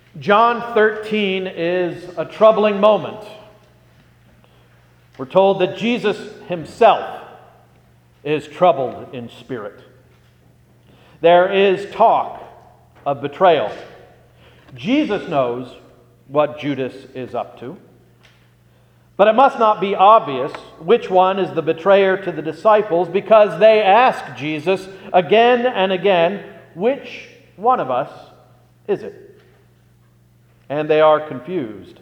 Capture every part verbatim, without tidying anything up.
John thirteen is a troubling moment. We're told that Jesus himself is troubled in spirit. There is talk of betrayal. Jesus knows what Judas is up to. But it must not be obvious which one is the betrayer to the disciples, because they ask Jesus again and again, which one of us is it? And they are confused.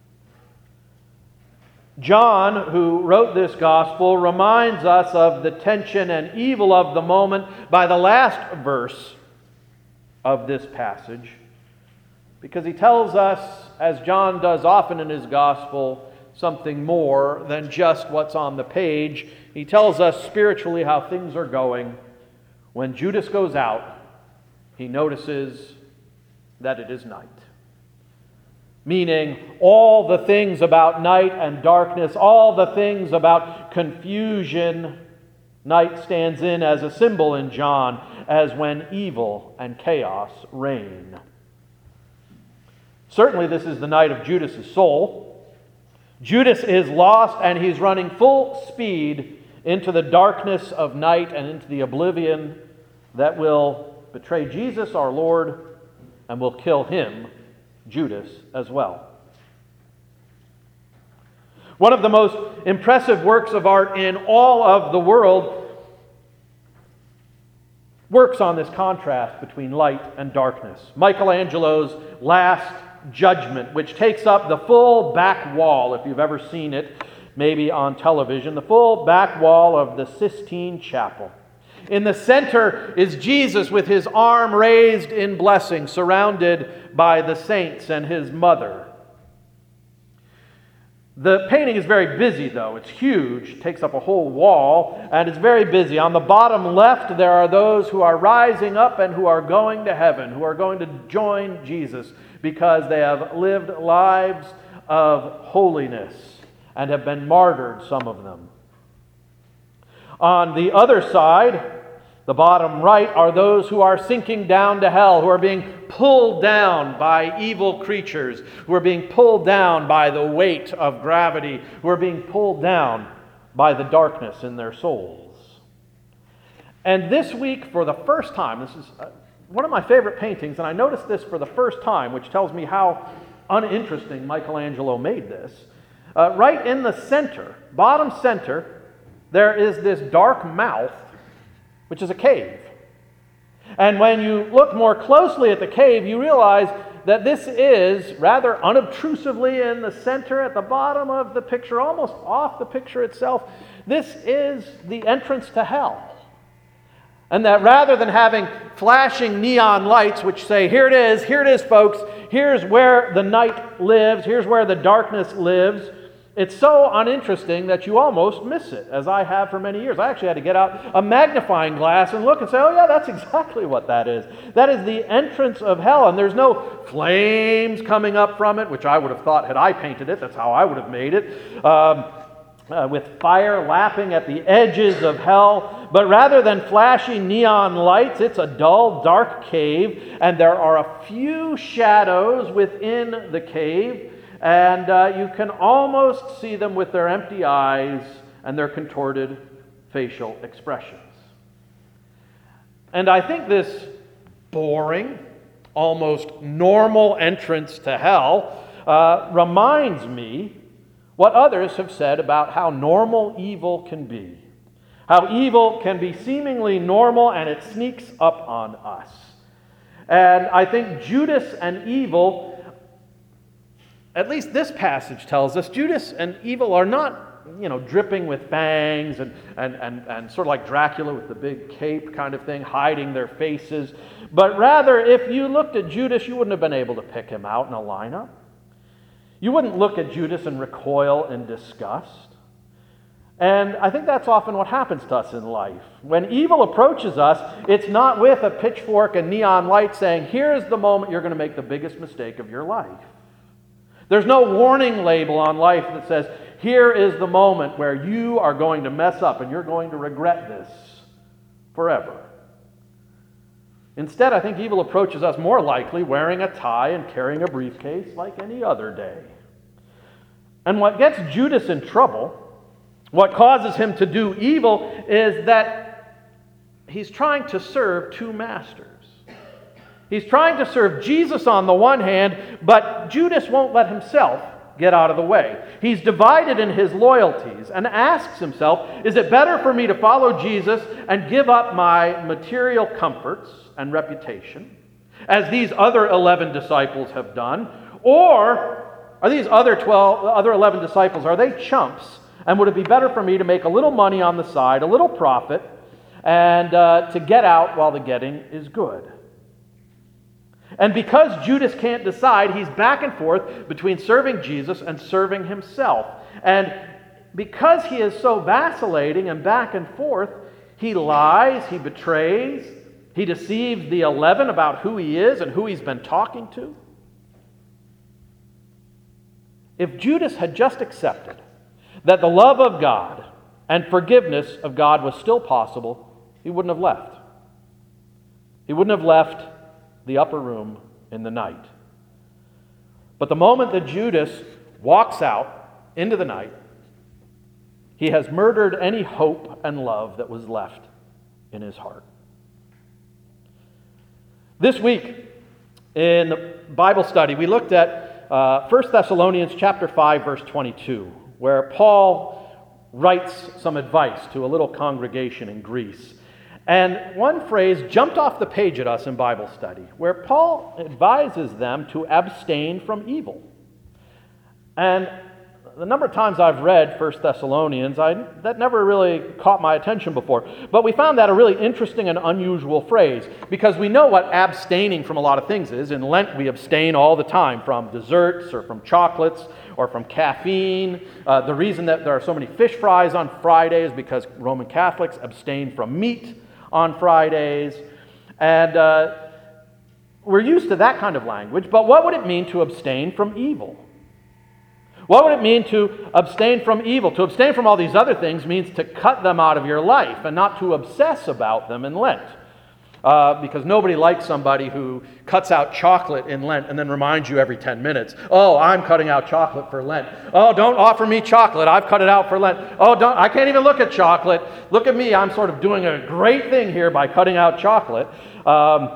John, who wrote this gospel, reminds us of the tension and evil of the moment by the last verse of this passage, because he tells us, as John does often in his gospel, something more than just what's on the page. He tells us spiritually how things are going. When Judas goes out, he notices that it is night. Meaning, all the things about night and darkness, all the things about confusion, night stands in as a symbol in John, as when evil and chaos reign. Certainly, this is the night of Judas' soul. Judas is lost, and he's running full speed into the darkness of night and into the oblivion that will betray Jesus, our Lord, and will kill him, Judas, as well. One of the most impressive works of art in all of the world works on this contrast between light and darkness. Michelangelo's Last Judgment, which takes up the full back wall, if you've ever seen it, maybe on television, the full back wall of the Sistine Chapel. In the center is Jesus with his arm raised in blessing, surrounded by the saints and his mother. The painting is very busy, though. It's huge, takes up a whole wall, and it's very busy. On the bottom left, there are those who are rising up and who are going to heaven, who are going to join Jesus because they have lived lives of holiness and have been martyred, some of them. On the other side, the bottom right, are those who are sinking down to hell, who are being pulled down by evil creatures, who are being pulled down by the weight of gravity, who are being pulled down by the darkness in their souls. And this week, for the first time, this is one of my favorite paintings, and I noticed this for the first time, which tells me how uninteresting Michelangelo made this. Uh, right in the center, bottom center, there is this dark mouth, which is a cave. And when you look more closely at the cave, you realize that this is, rather unobtrusively in the center at the bottom of the picture, almost off the picture itself, this is the entrance to hell. And that rather than having flashing neon lights which say, here it is, here it is, folks, here's where the night lives, here's where the darkness lives, it's so uninteresting that you almost miss it, as I have for many years. I actually had to get out a magnifying glass and look and say, oh yeah, that's exactly what that is. That is the entrance of hell, and there's no flames coming up from it, which I would have thought had I painted it, that's how I would have made it, um, uh, with fire lapping at the edges of hell. But rather than flashy neon lights, it's a dull, dark cave, and there are a few shadows within the cave, and uh, you can almost see them with their empty eyes and their contorted facial expressions. And I think this boring, almost normal entrance to hell uh, reminds me what others have said about how normal evil can be. How evil can be seemingly normal and it sneaks up on us. And I think Judas and evil, at least this passage tells us, Judas and evil are not, you know, dripping with fangs and, and, and, and sort of like Dracula with the big cape kind of thing, hiding their faces. But rather, if you looked at Judas, you wouldn't have been able to pick him out in a lineup. You wouldn't look at Judas and recoil in disgust. And I think that's often what happens to us in life. When evil approaches us, it's not with a pitchfork and neon light saying, here's the moment you're going to make the biggest mistake of your life. There's no warning label on life that says, here is the moment where you are going to mess up and you're going to regret this forever. Instead, I think evil approaches us more likely wearing a tie and carrying a briefcase like any other day. And what gets Judas in trouble, what causes him to do evil, is that he's trying to serve two masters. He's trying to serve Jesus on the one hand, but Judas won't let himself get out of the way. He's divided in his loyalties and asks himself, is it better for me to follow Jesus and give up my material comforts and reputation, as these other eleven disciples have done? Or are these other twelve, other eleven disciples, are they chumps? And would it be better for me to make a little money on the side, a little profit, and uh, to get out while the getting is good? And because Judas can't decide, he's back and forth between serving Jesus and serving himself. And because he is so vacillating and back and forth, he lies, he betrays, he deceives the eleven about who he is and who he's been talking to. If Judas had just accepted that the love of God and forgiveness of God was still possible, he wouldn't have left. He wouldn't have left the upper room in the night. But the moment that Judas walks out into the night, he has murdered any hope and love that was left in his heart. This week in the Bible study, we looked at uh, First Thessalonians chapter five, verse twenty-two, where Paul writes some advice to a little congregation in Greece. And one phrase jumped off the page at us in Bible study, where Paul advises them to abstain from evil. And the number of times I've read First Thessalonians, I, that never really caught my attention before. But we found that a really interesting and unusual phrase, because we know what abstaining from a lot of things is. In Lent, we abstain all the time from desserts or from chocolates or from caffeine. Uh, the reason that there are so many fish fries on Friday is because Roman Catholics abstain from meat on Fridays. And uh, we're used to that kind of language, but what would it mean to abstain from evil? What would it mean to abstain from evil? To abstain from all these other things means to cut them out of your life and not to obsess about them in Lent. Uh, because nobody likes somebody who cuts out chocolate in Lent and then reminds you every ten minutes, oh, I'm cutting out chocolate for Lent. Oh, don't offer me chocolate. I've cut it out for Lent. Oh, don't, I can't even look at chocolate. Look at me. I'm sort of doing a great thing here by cutting out chocolate. Um,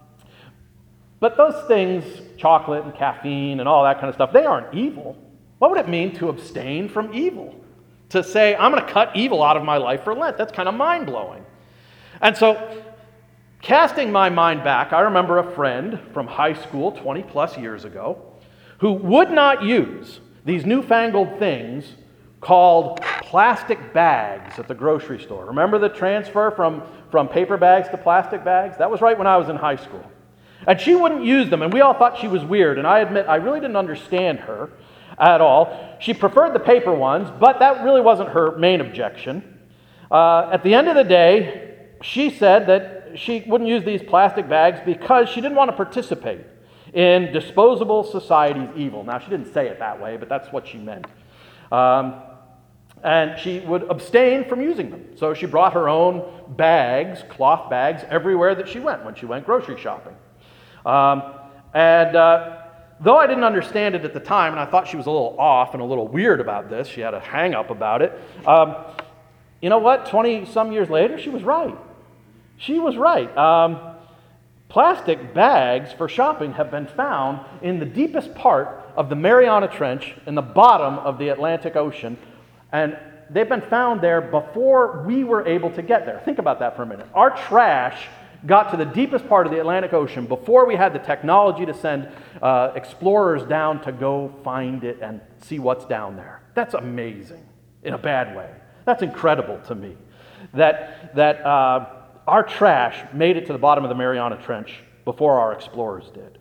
but those things, chocolate and caffeine and all that kind of stuff, they aren't evil. What would it mean to abstain from evil? To say, I'm going to cut evil out of my life for Lent. That's kind of mind-blowing. And so, casting my mind back, I remember a friend from high school twenty plus years ago who would not use these newfangled things called plastic bags at the grocery store. Remember the transfer from, from paper bags to plastic bags? That was right when I was in high school. And she wouldn't use them, and we all thought she was weird, and I admit I really didn't understand her at all. She preferred the paper ones, but that really wasn't her main objection. Uh, at the end of the day, she said that she wouldn't use these plastic bags because she didn't want to participate in disposable society's evil. Now, she didn't say it that way, but that's what she meant. Um, and she would abstain from using them. So she brought her own bags, cloth bags, everywhere that she went when she went grocery shopping. Um, and uh, though I didn't understand it at the time, and I thought she was a little off and a little weird about this, she had a hang-up about it, um, you know what? twenty-some years later, she was right. She was right. Um, plastic bags for shopping have been found in the deepest part of the Mariana Trench in the bottom of the Atlantic Ocean, and they've been found there before we were able to get there. Think about that for a minute. Our trash got to the deepest part of the Atlantic Ocean before we had the technology to send uh, explorers down to go find it and see what's down there. That's amazing in a bad way. That's incredible to me. That, that uh, our trash made it to the bottom of the Mariana Trench before our explorers did.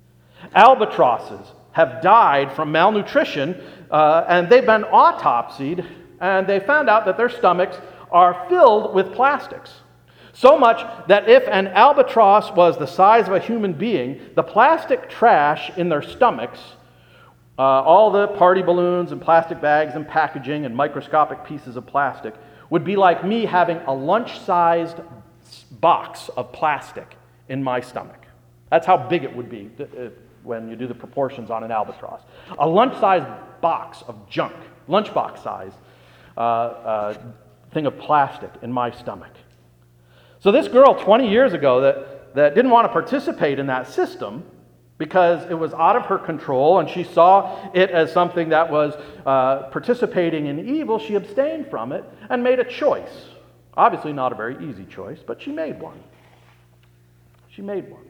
Albatrosses have died from malnutrition, uh, and they've been autopsied, and they found out that their stomachs are filled with plastics. So much that if an albatross was the size of a human being, the plastic trash in their stomachs, uh, all the party balloons and plastic bags and packaging and microscopic pieces of plastic, would be like me having a lunch-sized box of plastic in my stomach. That's how big it would be when you do the proportions on an albatross. A lunch-sized box of junk, lunchbox size uh, uh, thing of plastic in my stomach. So this girl twenty years ago that, that didn't want to participate in that system because it was out of her control and she saw it as something that was uh, participating in evil, she abstained from it and made a choice. Obviously not a very easy choice, but she made one. She made one.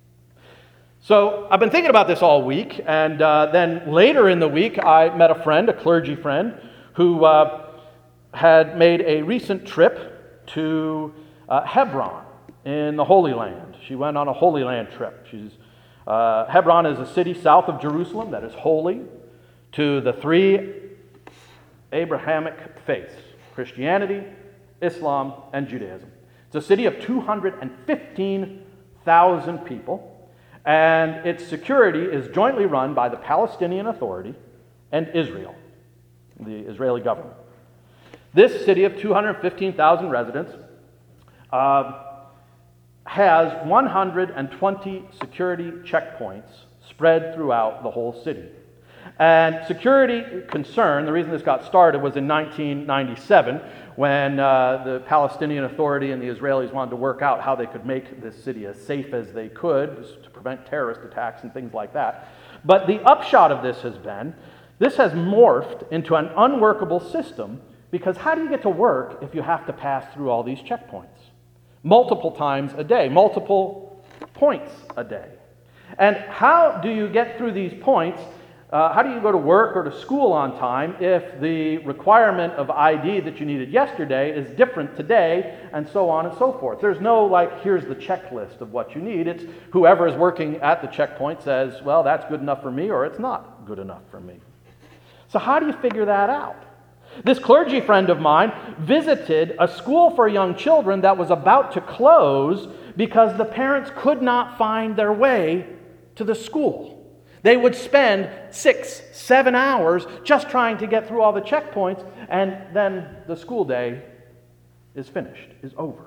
So I've been thinking about this all week, and uh, then later in the week I met a friend, a clergy friend, who uh, had made a recent trip to uh, Hebron in the Holy Land. She went on a Holy Land trip. She's, uh, Hebron is a city south of Jerusalem that is holy to the three Abrahamic faiths, Christianity, Islam, and Judaism. It's a city of two hundred fifteen thousand people, and its security is jointly run by the Palestinian Authority and Israel, the Israeli government. This city of two hundred fifteen thousand residents uh, has one hundred twenty security checkpoints spread throughout the whole city. And security concern, the reason this got started was in nineteen ninety-seven, when uh, the Palestinian Authority and the Israelis wanted to work out how they could make this city as safe as they could to prevent terrorist attacks and things like that. But the upshot of this has been, this has morphed into an unworkable system, because how do you get to work if you have to pass through all these checkpoints? Multiple times a day, multiple points a day. And how do you get through these points? Uh, how do you go to work or to school on time if the requirement of I D that you needed yesterday is different today, and so on and so forth? There's no, like, here's the checklist of what you need. It's whoever is working at the checkpoint says, well, that's good enough for me, or it's not good enough for me. So how do you figure that out? This clergy friend of mine visited a school for young children that was about to close because the parents could not find their way to the school. They would spend six, seven hours just trying to get through all the checkpoints, and then the school day is finished, is over.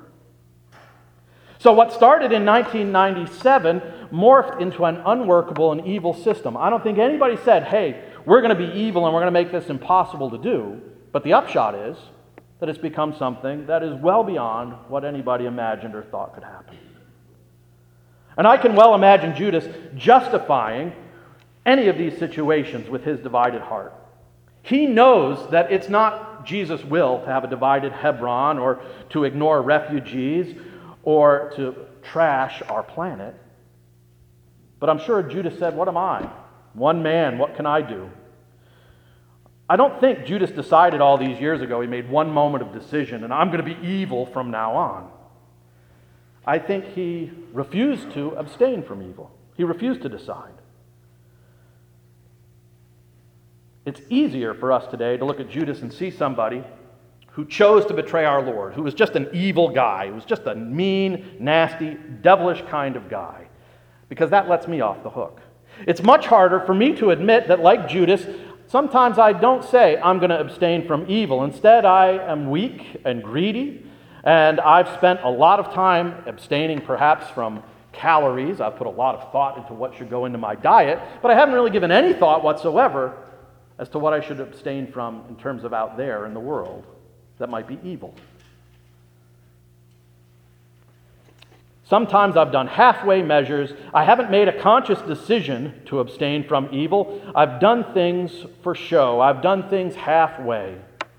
So what started in nineteen ninety-seven morphed into an unworkable and evil system. I don't think anybody said, hey, we're going to be evil and we're going to make this impossible to do. But the upshot is that it's become something that is well beyond what anybody imagined or thought could happen. And I can well imagine Judas justifying any of these situations with his divided heart. He knows that it's not Jesus' will to have a divided Hebron or to ignore refugees or to trash our planet. But I'm sure Judas said, what am I? One man, what can I do? I don't think Judas decided all these years ago, he made one moment of decision, and I'm going to be evil from now on. I think he refused to abstain from evil. He refused to decide. It's easier for us today to look at Judas and see somebody who chose to betray our Lord, who was just an evil guy, who was just a mean, nasty, devilish kind of guy, because that lets me off the hook. It's much harder for me to admit that, like Judas, sometimes I don't say, I'm going to abstain from evil. Instead, I am weak and greedy, and I've spent a lot of time abstaining perhaps from calories. I've put a lot of thought into what should go into my diet, but I haven't really given any thought whatsoever as to what I should abstain from in terms of out there in the world that might be evil. Sometimes I've done halfway measures. I haven't made a conscious decision to abstain from evil. I've done things for show. I've done things halfway.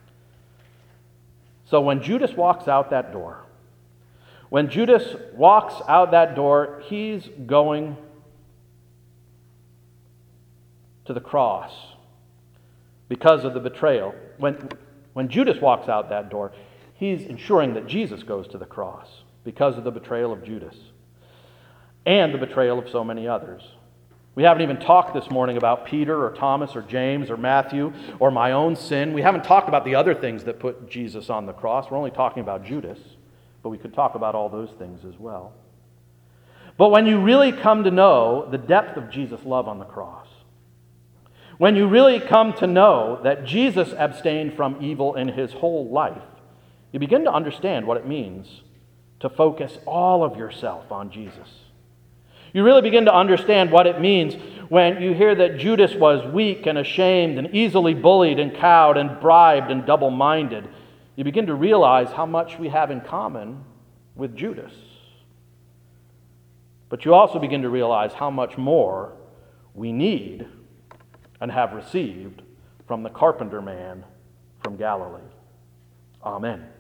So when Judas walks out that door, when Judas walks out that door, he's going to the cross because of the betrayal. When, when Judas walks out that door, he's ensuring that Jesus goes to the cross because of the betrayal of Judas and the betrayal of so many others. We haven't even talked this morning about Peter or Thomas or James or Matthew or my own sin. We haven't talked about the other things that put Jesus on the cross. We're only talking about Judas, but we could talk about all those things as well. But when you really come to know the depth of Jesus' love on the cross, when you really come to know that Jesus abstained from evil in his whole life, you begin to understand what it means to focus all of yourself on Jesus. You really begin to understand what it means when you hear that Judas was weak and ashamed and easily bullied and cowed and bribed and double-minded. You begin to realize how much we have in common with Judas. But you also begin to realize how much more we need and have received from the carpenter man from Galilee. Amen.